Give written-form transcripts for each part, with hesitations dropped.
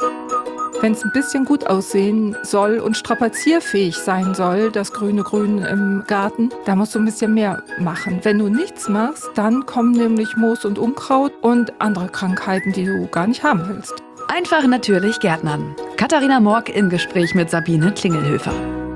Wenn es ein bisschen gut aussehen soll und strapazierfähig sein soll, das grüne Grün im Garten, da musst du ein bisschen mehr machen. Wenn du nichts machst, dann kommen nämlich Moos und Unkraut und andere Krankheiten, die du gar nicht haben willst. Einfach natürlich Gärtnern. Katharina Morck im Gespräch mit Sabine Klingelhöfer.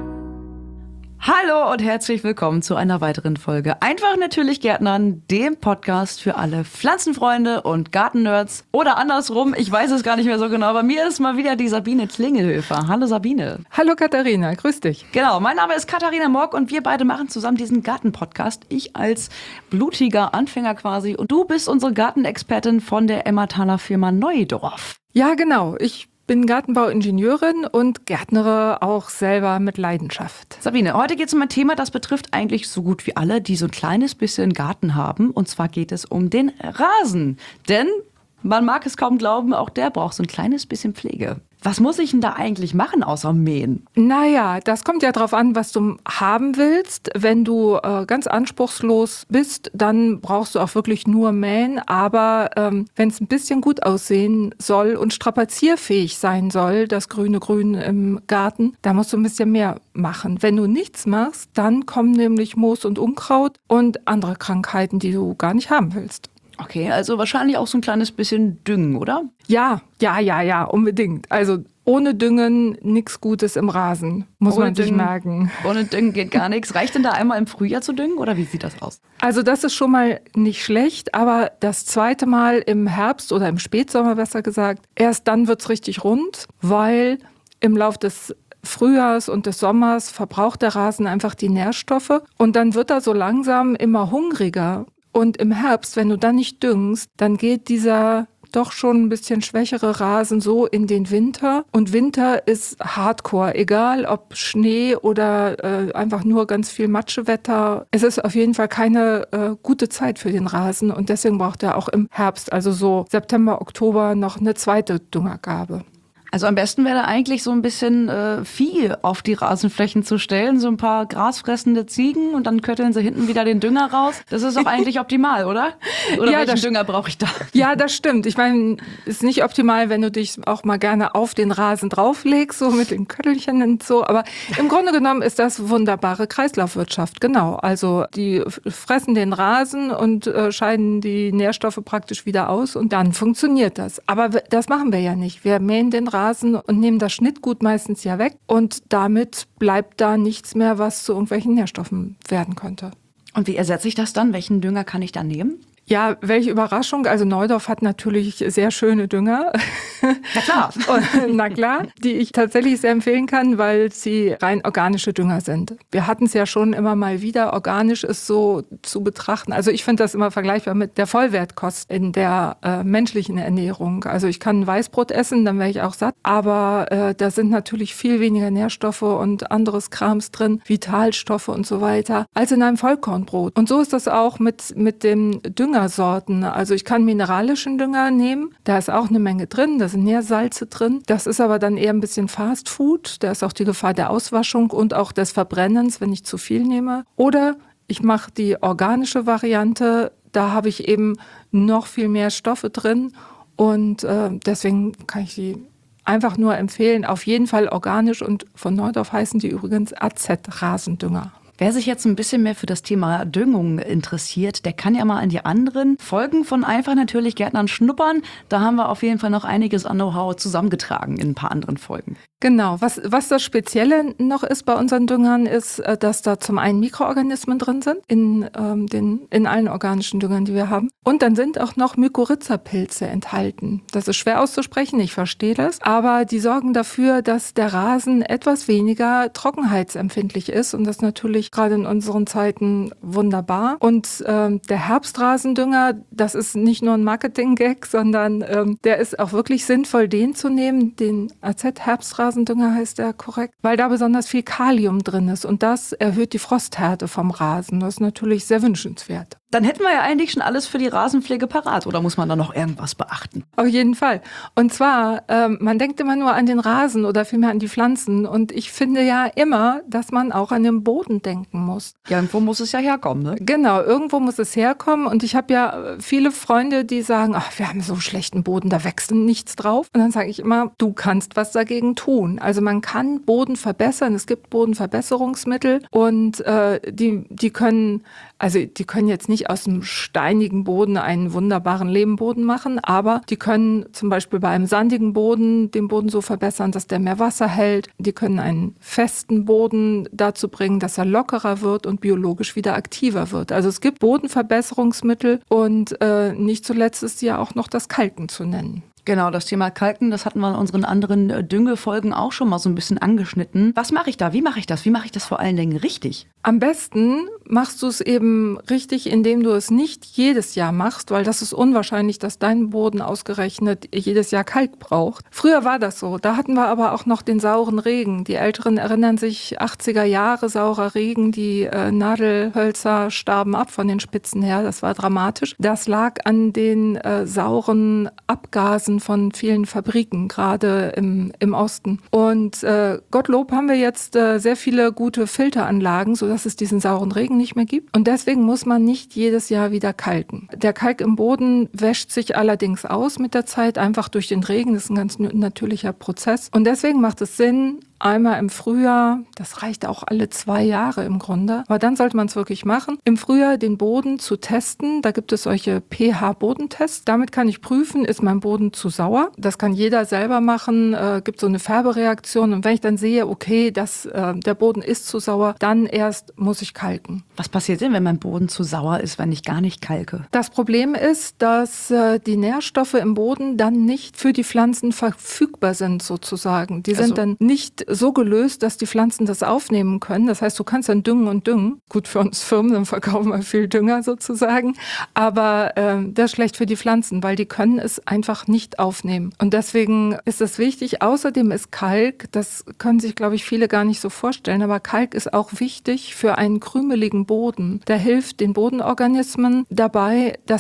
Hallo und herzlich willkommen zu einer weiteren Folge Einfach natürlich Gärtnern, dem Podcast für alle Pflanzenfreunde und Gartennerds. Oder andersrum, ich weiß es gar nicht mehr so genau. Bei mir ist mal wieder die Sabine Klingelhöfer. Hallo Sabine. Hallo Katharina, grüß dich. Genau, mein Name ist Katharina Morck und wir beide machen zusammen diesen Garten-Podcast. Ich als blutiger Anfänger quasi und du bist unsere Gartenexpertin von der Emmertaler Firma Neudorf. Ja, genau. Ich bin Gartenbauingenieurin und gärtnere auch selber mit Leidenschaft. Sabine, heute geht es um ein Thema, das betrifft eigentlich so gut wie alle, die so ein kleines bisschen Garten haben. Und zwar geht es um den Rasen. Denn, man mag es kaum glauben, auch der braucht so ein kleines bisschen Pflege. Was muss ich denn da eigentlich machen, außer mähen? Naja, das kommt ja drauf an, was du haben willst. Wenn du ganz anspruchslos bist, dann brauchst du auch wirklich nur mähen. Aber wenn es ein bisschen gut aussehen soll und strapazierfähig sein soll, das grüne Grün im Garten, da musst du ein bisschen mehr machen. Wenn du nichts machst, dann kommen nämlich Moos und Unkraut und andere Krankheiten, die du gar nicht haben willst. Okay, also wahrscheinlich auch so ein kleines bisschen düngen, oder? Ja, unbedingt. Also ohne Düngen nichts Gutes im Rasen, muss man sich merken. Ohne Düngen geht gar nichts. Reicht denn da einmal im Frühjahr zu düngen oder wie sieht das aus? Also das ist schon mal nicht schlecht, aber das zweite Mal im Herbst oder im Spätsommer besser gesagt, erst dann wird's richtig rund, weil im Lauf des Frühjahrs und des Sommers verbraucht der Rasen einfach die Nährstoffe und dann wird er so langsam immer hungriger. Und im Herbst, wenn du dann nicht düngst, dann geht dieser doch schon ein bisschen schwächere Rasen so in den Winter. Und Winter ist Hardcore, egal ob Schnee oder einfach nur ganz viel Matschewetter. Es ist auf jeden Fall keine gute Zeit für den Rasen und deswegen braucht er auch im Herbst, also so September, Oktober, noch eine zweite Düngergabe. Also am besten wäre eigentlich so ein bisschen Vieh auf die Rasenflächen zu stellen, so ein paar grasfressende Ziegen und dann kötteln sie hinten wieder den Dünger raus. Das ist doch eigentlich optimal, oder? Oder ja, welchen Dünger brauche ich da? Ja, das stimmt. Ich meine, ist nicht optimal, wenn du dich auch mal gerne auf den Rasen drauflegst, so mit den Köttelchen und so. Aber im Grunde genommen ist das wunderbare Kreislaufwirtschaft, genau. Also die fressen den Rasen und scheiden die Nährstoffe praktisch wieder aus und dann funktioniert das. Aber das machen wir ja nicht. Wir mähen den Rasen und nehmen das Schnittgut meistens ja weg und damit bleibt da nichts mehr, was zu irgendwelchen Nährstoffen werden könnte. Und wie ersetze ich das dann? Welchen Dünger kann ich dann nehmen? Ja, welche Überraschung. Also Neudorf hat natürlich sehr schöne Dünger. Na klar. Na klar, die ich tatsächlich sehr empfehlen kann, weil sie rein organische Dünger sind. Wir hatten es ja schon immer mal wieder. Organisch ist so zu betrachten. Also ich finde das immer vergleichbar mit der Vollwertkost in der menschlichen Ernährung. Also ich kann ein Weißbrot essen, dann wäre ich auch satt. Aber da sind natürlich viel weniger Nährstoffe und anderes Krams drin, Vitalstoffe und so weiter, als in einem Vollkornbrot. Und so ist das auch mit dem Düngersorten. Also ich kann mineralischen Dünger nehmen, da ist auch eine Menge drin, da sind Nährsalze drin. Das ist aber dann eher ein bisschen Fast Food, da ist auch die Gefahr der Auswaschung und auch des Verbrennens, wenn ich zu viel nehme. Oder ich mache die organische Variante, da habe ich eben noch viel mehr Stoffe drin und deswegen kann ich die einfach nur empfehlen, auf jeden Fall organisch und von Neudorf heißen die übrigens AZ-Rasendünger. Wer sich jetzt ein bisschen mehr für das Thema Düngung interessiert, der kann ja mal in die anderen Folgen von Einfach natürlich Gärtnern schnuppern. Da haben wir auf jeden Fall noch einiges an Know-how zusammengetragen in ein paar anderen Folgen. Genau, was das Spezielle noch ist bei unseren Düngern, ist, dass da zum einen Mikroorganismen drin sind, in allen organischen Düngern, die wir haben. Und dann sind auch noch Mykorrhiza-Pilze enthalten. Das ist schwer auszusprechen, ich verstehe das. Aber die sorgen dafür, dass der Rasen etwas weniger trockenheitsempfindlich ist. Und das natürlich gerade in unseren Zeiten wunderbar. Und der Herbstrasendünger, das ist nicht nur ein Marketing-Gag, sondern der ist auch wirklich sinnvoll, den zu nehmen, den AZ-Herbstrasendünger heißt der korrekt, weil da besonders viel Kalium drin ist und das erhöht die Frosthärte vom Rasen. Das ist natürlich sehr wünschenswert. Dann hätten wir ja eigentlich schon alles für die Rasenpflege parat. Oder muss man da noch irgendwas beachten? Auf jeden Fall. Und zwar, man denkt immer nur an den Rasen oder vielmehr an die Pflanzen. Und ich finde ja immer, dass man auch an den Boden denken muss. Irgendwo muss es ja herkommen, ne? Genau, irgendwo muss es herkommen. Und ich habe ja viele Freunde, die sagen, ach, wir haben so schlechten Boden, da wächst nichts drauf. Und dann sage ich immer, du kannst was dagegen tun. Also man kann Boden verbessern. Es gibt Bodenverbesserungsmittel und die können jetzt nicht aus dem steinigen Boden einen wunderbaren Lehmboden machen, aber die können zum Beispiel bei einem sandigen Boden den Boden so verbessern, dass der mehr Wasser hält. Die können einen festen Boden dazu bringen, dass er lockerer wird und biologisch wieder aktiver wird. Also es gibt Bodenverbesserungsmittel und nicht zuletzt ist ja auch noch das Kalken zu nennen. Genau, das Thema Kalken, das hatten wir in unseren anderen Düngefolgen auch schon mal so ein bisschen angeschnitten. Was mache ich da? Wie mache ich das? Wie mache ich das vor allen Dingen richtig? Am besten machst du es eben richtig, indem du es nicht jedes Jahr machst, weil das ist unwahrscheinlich, dass dein Boden ausgerechnet jedes Jahr Kalk braucht. Früher war das so. Da hatten wir aber auch noch den sauren Regen. Die Älteren erinnern sich, 80er Jahre saurer Regen, die Nadelhölzer starben ab von den Spitzen her. Das war dramatisch. Das lag an den sauren Abgasen von vielen Fabriken, gerade im Osten. Und Gottlob haben wir jetzt sehr viele gute Filteranlagen, sodass es diesen sauren Regen nicht mehr gibt. Und deswegen muss man nicht jedes Jahr wieder kalken. Der Kalk im Boden wäscht sich allerdings aus mit der Zeit, einfach durch den Regen. Das ist ein ganz natürlicher Prozess. Und deswegen macht es Sinn, einmal im Frühjahr, das reicht auch alle 2 Jahre im Grunde, aber dann sollte man es wirklich machen, im Frühjahr den Boden zu testen. Da gibt es solche pH-Bodentests. Damit kann ich prüfen, ist mein Boden zu sauer? Das kann jeder selber machen, gibt so eine Färbereaktion. Und wenn ich dann sehe, okay, der Boden ist zu sauer, dann erst muss ich kalken. Was passiert denn, wenn mein Boden zu sauer ist, wenn ich gar nicht kalke? Das Problem ist, dass die Nährstoffe im Boden dann nicht für die Pflanzen verfügbar sind sozusagen. Die sind dann nicht so gelöst, dass die Pflanzen das aufnehmen können. Das heißt, du kannst dann düngen und düngen. Gut für uns Firmen, dann verkaufen wir viel Dünger sozusagen. Aber das ist schlecht für die Pflanzen, weil die können es einfach nicht aufnehmen. Und deswegen ist es wichtig. Außerdem ist Kalk, das können sich, glaube ich, viele gar nicht so vorstellen, aber Kalk ist auch wichtig für einen krümeligen Boden. Der hilft den Bodenorganismen dabei, dass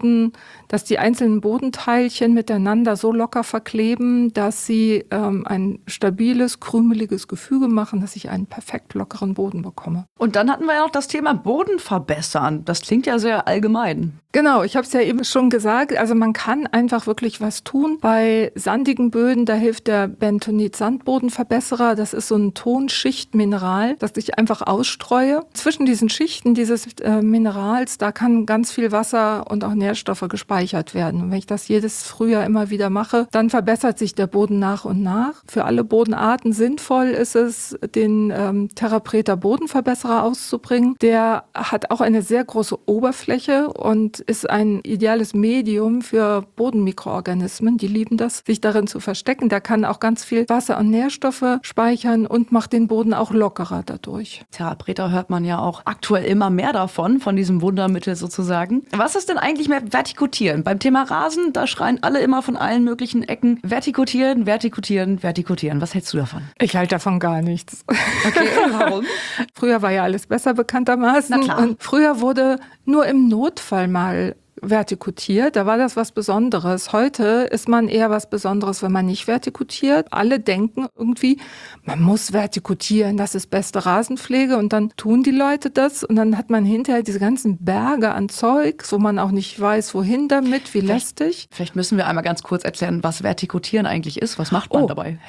die einzelnen Bodenteilchen miteinander so locker verkleben, dass sie ein stabiles, krümeliges Gefüge machen, dass ich einen perfekt lockeren Boden bekomme. Und dann hatten wir ja noch das Thema Boden verbessern. Das klingt ja sehr allgemein. Genau, ich habe es ja eben schon gesagt, also man kann einfach wirklich was tun. Bei sandigen Böden, da hilft der Bentonit-Sandbodenverbesserer. Das ist so ein Tonschichtmineral, das ich einfach ausstreue. Zwischen diesen Schichten dieses Minerals, da kann ganz viel Wasser und auch Nährstoffe gespeichert werden. Und wenn ich das jedes Frühjahr immer wieder mache, dann verbessert sich der Boden nach und nach. Für alle Bodenarten sinnvoll ist es, den TerraPreta Bodenverbesserer auszubringen. Der hat auch eine sehr große Oberfläche und ist ein ideales Medium für Bodenmikroorganismen. Die lieben das, sich darin zu verstecken. Der kann auch ganz viel Wasser und Nährstoffe speichern und macht den Boden auch lockerer dadurch. TerraPreta hört man ja auch aktuell immer mehr davon, von diesem Wundermittel sozusagen. Was ist denn eigentlich mehr Vertikutieren? Beim Thema Rasen, da schreien alle immer von allen möglichen Ecken, Vertikutieren, Vertikutieren, Vertikutieren. Was hältst du davon? Ich halte davon gar nichts. Okay, warum? Früher war ja alles besser bekanntermaßen. Na klar. Und früher wurde nur im Notfall mal vertikutiert, da war das was Besonderes. Heute ist man eher was Besonderes, wenn man nicht vertikutiert. Alle denken irgendwie, man muss vertikutieren, das ist beste Rasenpflege und dann tun die Leute das und dann hat man hinterher diese ganzen Berge an Zeug, wo man auch nicht weiß, wohin damit, wie lästig. Vielleicht müssen wir einmal ganz kurz erklären, was Vertikutieren eigentlich ist. Was macht man dabei?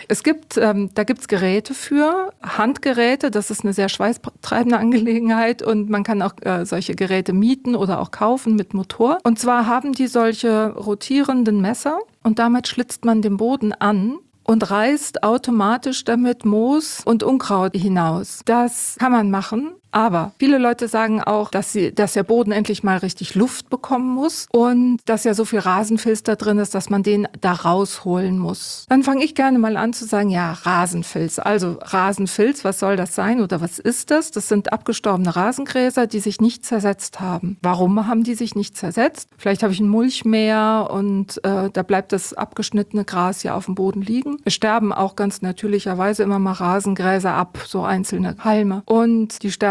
Da gibt's Geräte für, Handgeräte, das ist eine sehr schweißtreibende Angelegenheit und man kann auch solche Geräte mieten oder auch kaufen mit Motor. Und zwar haben die solche rotierenden Messer und damit schlitzt man den Boden an und reißt automatisch damit Moos und Unkraut hinaus. Das kann man machen. Aber viele Leute sagen auch, dass der Boden endlich mal richtig Luft bekommen muss und dass ja so viel Rasenfilz da drin ist, dass man den da rausholen muss. Dann fange ich gerne mal an zu sagen, ja, Rasenfilz. Also Rasenfilz, was soll das sein oder was ist das? Das sind abgestorbene Rasengräser, die sich nicht zersetzt haben. Warum haben die sich nicht zersetzt? Vielleicht habe ich ein Mulchmeer und da bleibt das abgeschnittene Gras ja auf dem Boden liegen. Es sterben auch ganz natürlicherweise immer mal Rasengräser ab, so einzelne Halme. Und die sterben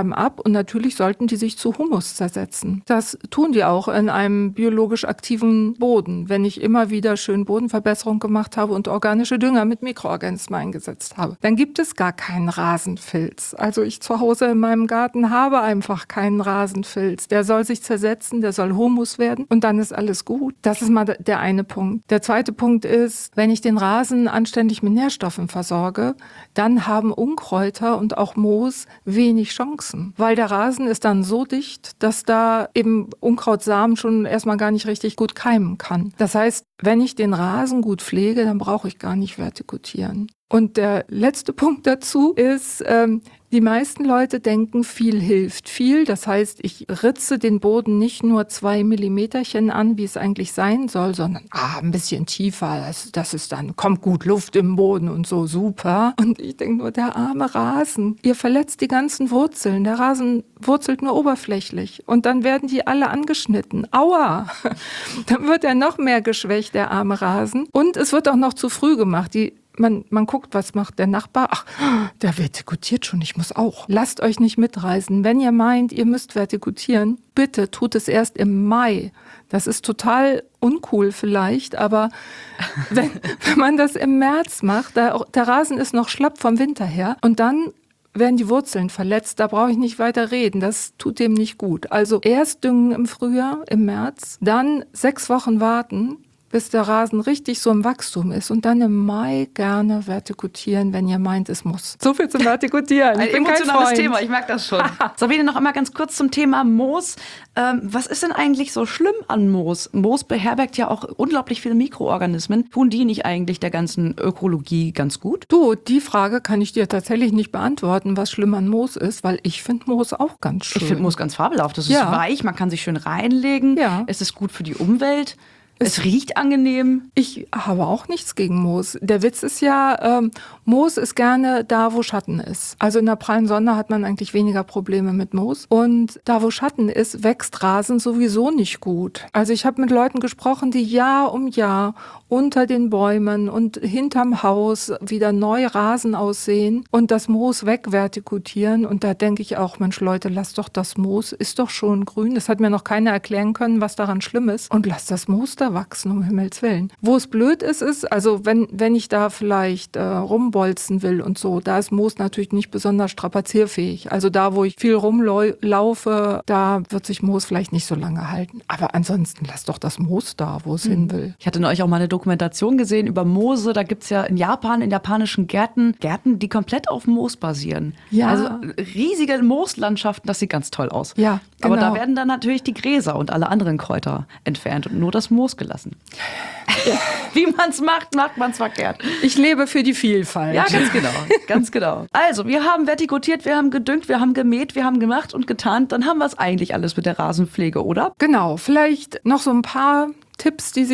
sterben ab und natürlich sollten die sich zu Humus zersetzen. Das tun die auch in einem biologisch aktiven Boden, wenn ich immer wieder schön Bodenverbesserung gemacht habe und organische Dünger mit Mikroorganismen eingesetzt habe. Dann gibt es gar keinen Rasenfilz. Also ich zu Hause in meinem Garten habe einfach keinen Rasenfilz. Der soll sich zersetzen, der soll Humus werden und dann ist alles gut. Das ist mal der eine Punkt. Der zweite Punkt ist, wenn ich den Rasen anständig mit Nährstoffen versorge, dann haben Unkräuter und auch Moos wenig Chancen, weil der Rasen ist dann so dicht, dass da eben Unkrautsamen schon erstmal gar nicht richtig gut keimen kann. Das heißt, wenn ich den Rasen gut pflege, dann brauche ich gar nicht vertikutieren. Und der letzte Punkt dazu ist, die meisten Leute denken, viel hilft viel. Das heißt, ich ritze den Boden nicht nur 2 Millimeterchen an, wie es eigentlich sein soll, sondern ein bisschen tiefer. Das ist dann, kommt gut Luft im Boden und so, super. Und ich denke nur, der arme Rasen. Ihr verletzt die ganzen Wurzeln. Der Rasen wurzelt nur oberflächlich. Und dann werden die alle angeschnitten. Aua! Dann wird er noch mehr geschwächt, der arme Rasen. Und es wird auch noch zu früh gemacht. Man guckt, was macht der Nachbar? Ach, der vertikutiert schon, ich muss auch. Lasst euch nicht mitreißen. Wenn ihr meint, ihr müsst vertikutieren, bitte tut es erst im Mai. Das ist total uncool vielleicht, aber wenn man das im März macht, der Rasen ist noch schlapp vom Winter her und dann werden die Wurzeln verletzt, da brauche ich nicht weiter reden, das tut dem nicht gut. Also erst düngen im Frühjahr, im März, dann 6 Wochen warten, bis der Rasen richtig so im Wachstum ist und dann im Mai gerne vertikutieren, wenn ihr meint, es muss. So viel zum Vertikutieren. Ein emotionales Thema, ich merke das schon. Sabine, noch einmal ganz kurz zum Thema Moos. Was ist denn eigentlich so schlimm an Moos? Moos beherbergt ja auch unglaublich viele Mikroorganismen. Tun die nicht eigentlich der ganzen Ökologie ganz gut? Du, die Frage kann ich dir tatsächlich nicht beantworten, was schlimm an Moos ist, weil ich finde Moos auch ganz schön. Ich finde Moos ganz fabelhaft. Das ist weich, man kann sich schön reinlegen. Ja. Es ist gut für die Umwelt. Es riecht angenehm. Ich habe auch nichts gegen Moos. Der Witz ist ja, Moos ist gerne da, wo Schatten ist. Also in der prallen Sonne hat man eigentlich weniger Probleme mit Moos. Und da, wo Schatten ist, wächst Rasen sowieso nicht gut. Also ich habe mit Leuten gesprochen, die Jahr um Jahr unter den Bäumen und hinterm Haus wieder neu Rasen aussehen und das Moos wegvertikutieren. Und da denke ich auch, Mensch Leute, lasst doch das Moos, ist doch schon grün. Das hat mir noch keiner erklären können, was daran schlimm ist. Und lasst das Moos da wachsen, um Himmels Willen. Wo es blöd ist, also wenn ich da vielleicht rumbolzen will und so, da ist Moos natürlich nicht besonders strapazierfähig. Also da, wo ich viel rumlaufe, da wird sich Moos vielleicht nicht so lange halten. Aber ansonsten lasst doch das Moos da, wo es hin will. Ich hatte neulich auch mal eine Dokumentation gesehen über Moose. Da gibt es ja in Japan, in japanischen Gärten, die komplett auf Moos basieren. Ja. Also riesige Mooslandschaften, das sieht ganz toll aus. Ja, genau. Aber da werden dann natürlich die Gräser und alle anderen Kräuter entfernt und nur das Moos gelassen. Ja. Wie man es macht man es verkehrt. Ich lebe für die Vielfalt. Ja, ganz genau, ganz genau. Also, wir haben vertikutiert, wir haben gedüngt, wir haben gemäht, wir haben gemacht und getan. Dann haben wir es eigentlich alles mit der Rasenpflege, oder? Genau, vielleicht noch so ein paar Tipps, die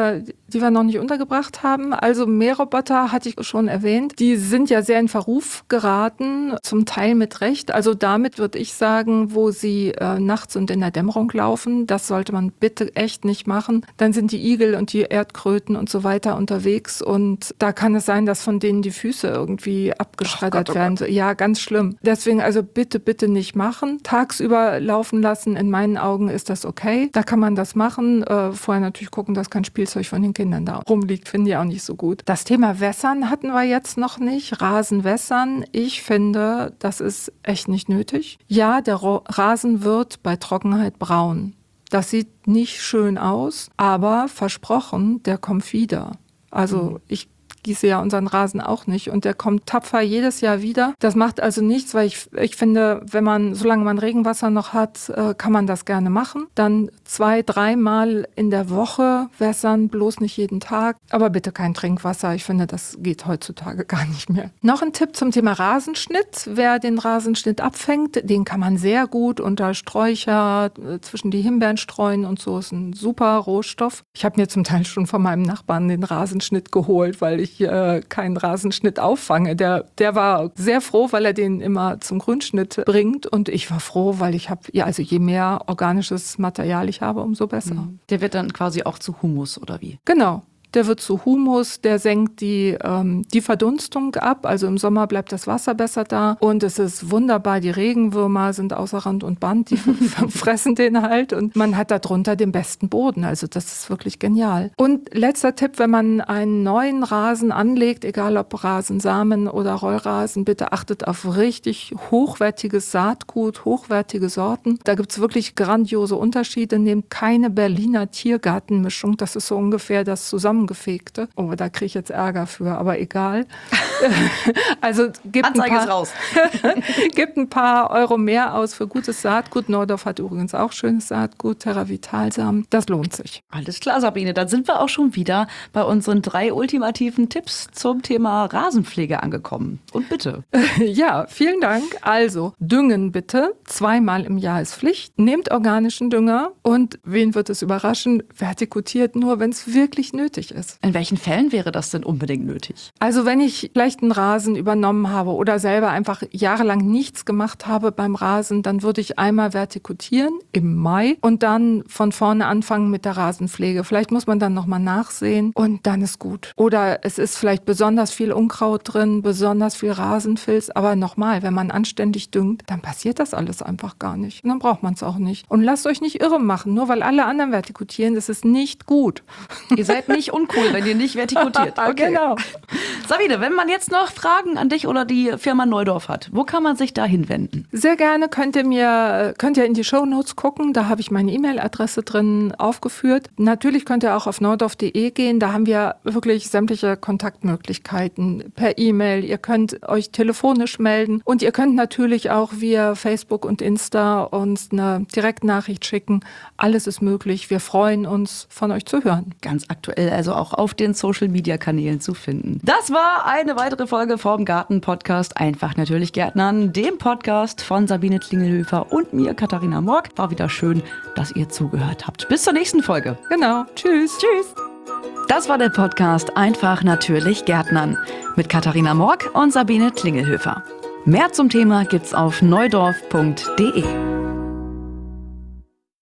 wir noch nicht untergebracht haben. Also Mähroboter hatte ich schon erwähnt. Die sind ja sehr in Verruf geraten, zum Teil mit Recht. Also damit würde ich sagen, wo sie nachts und in der Dämmerung laufen, das sollte man bitte echt nicht machen. Dann sind die Igel und die Erdkröten und so weiter unterwegs und da kann es sein, dass von denen die Füße irgendwie abgeschreddert werden. Ja, ganz schlimm. Deswegen also bitte, bitte nicht machen. Tagsüber laufen lassen, in meinen Augen ist das okay. Da kann man das machen. Vorher natürlich gucken, dass kein Spielzeug von den Kindern da rumliegt, finde ich auch nicht so gut. Das Thema Wässern hatten wir jetzt noch nicht. Rasen wässern. Ich finde, das ist echt nicht nötig. Ja, der Rasen wird bei Trockenheit braun. Das sieht nicht schön aus, aber versprochen, der kommt wieder. Also ich gieße ja unseren Rasen auch nicht und der kommt tapfer jedes Jahr wieder. Das macht also nichts, weil ich finde, solange man Regenwasser noch hat, kann man das gerne machen. Dann 2-3 Mal in der Woche wässern, bloß nicht jeden Tag. Aber bitte kein Trinkwasser. Ich finde, das geht heutzutage gar nicht mehr. Noch ein Tipp zum Thema Rasenschnitt. Wer den Rasenschnitt abfängt, den kann man sehr gut unter Sträucher zwischen die Himbeeren streuen und so. Ist ein super Rohstoff. Ich habe mir zum Teil schon von meinem Nachbarn den Rasenschnitt geholt, weil ich keinen Rasenschnitt auffange. Der war sehr froh, weil er den immer zum Grünschnitt bringt und ich war froh, weil also je mehr organisches Material ich habe, umso besser. Der wird dann quasi auch zu Humus oder wie? Genau. der wird zu Humus, der senkt die Verdunstung ab. Also im Sommer bleibt das Wasser besser da. Und es ist wunderbar, die Regenwürmer sind außer Rand und Band, die fressen den halt. Und man hat darunter den besten Boden. Also das ist wirklich genial. Und letzter Tipp, wenn man einen neuen Rasen anlegt, egal ob Rasensamen oder Rollrasen, bitte achtet auf richtig hochwertiges Saatgut, hochwertige Sorten. Da gibt's wirklich grandiose Unterschiede. Nehmt keine Berliner Tiergartenmischung. Das ist so ungefähr das Zusammengefegte. Oh, da kriege ich jetzt Ärger für, aber egal. Also gibt ein paar Euro mehr aus für gutes Saatgut. Neudorf hat übrigens auch schönes Saatgut, TerraVital-Samen. Das lohnt sich. Alles klar, Sabine. Dann sind wir auch schon wieder bei unseren 3 ultimativen Tipps zum Thema Rasenpflege angekommen. Und bitte. Ja, vielen Dank. Also, düngen bitte. 2-mal im Jahr ist Pflicht. Nehmt organischen Dünger und, wen wird es überraschen, vertikutiert nur, wenn es wirklich nötig ist. In welchen Fällen wäre das denn unbedingt nötig? Also, wenn ich vielleicht einen Rasen übernommen habe oder selber einfach jahrelang nichts gemacht habe beim Rasen, dann würde ich einmal vertikutieren im Mai und dann von vorne anfangen mit der Rasenpflege. Vielleicht muss man dann nochmal nachsehen und dann ist gut. Oder es ist vielleicht besonders viel Unkraut drin, besonders viel Rasenfilz. Aber nochmal, wenn man anständig düngt, dann passiert das alles einfach gar nicht. Und dann braucht man es auch nicht. Und lasst euch nicht irre machen, nur weil alle anderen vertikutieren, das ist nicht gut. Ihr seid nicht uncool, wenn ihr nicht vertikutiert. Okay. Genau. Sabine, wenn man jetzt noch Fragen an dich oder die Firma Neudorf hat, wo kann man sich da hinwenden? Sehr gerne könnt ihr in die Shownotes gucken, da habe ich meine E-Mail-Adresse drin aufgeführt. Natürlich könnt ihr auch auf neudorf.de gehen, da haben wir wirklich sämtliche Kontaktmöglichkeiten per E-Mail. Ihr könnt euch telefonisch melden und ihr könnt natürlich auch via Facebook und Insta uns eine Direktnachricht schicken. Alles ist möglich. Wir freuen uns, von euch zu hören. Ganz aktuell, also auch auf den Social-Media-Kanälen zu finden. Das war eine weitere Folge vom Garten-Podcast Einfach natürlich Gärtnern, dem Podcast von Sabine Klingelhöfer und mir, Katharina Morg. War wieder schön, dass ihr zugehört habt. Bis zur nächsten Folge. Genau. Tschüss. Tschüss. Das war der Podcast Einfach natürlich Gärtnern mit Katharina Morg und Sabine Klingelhöfer. Mehr zum Thema gibt's auf neudorf.de.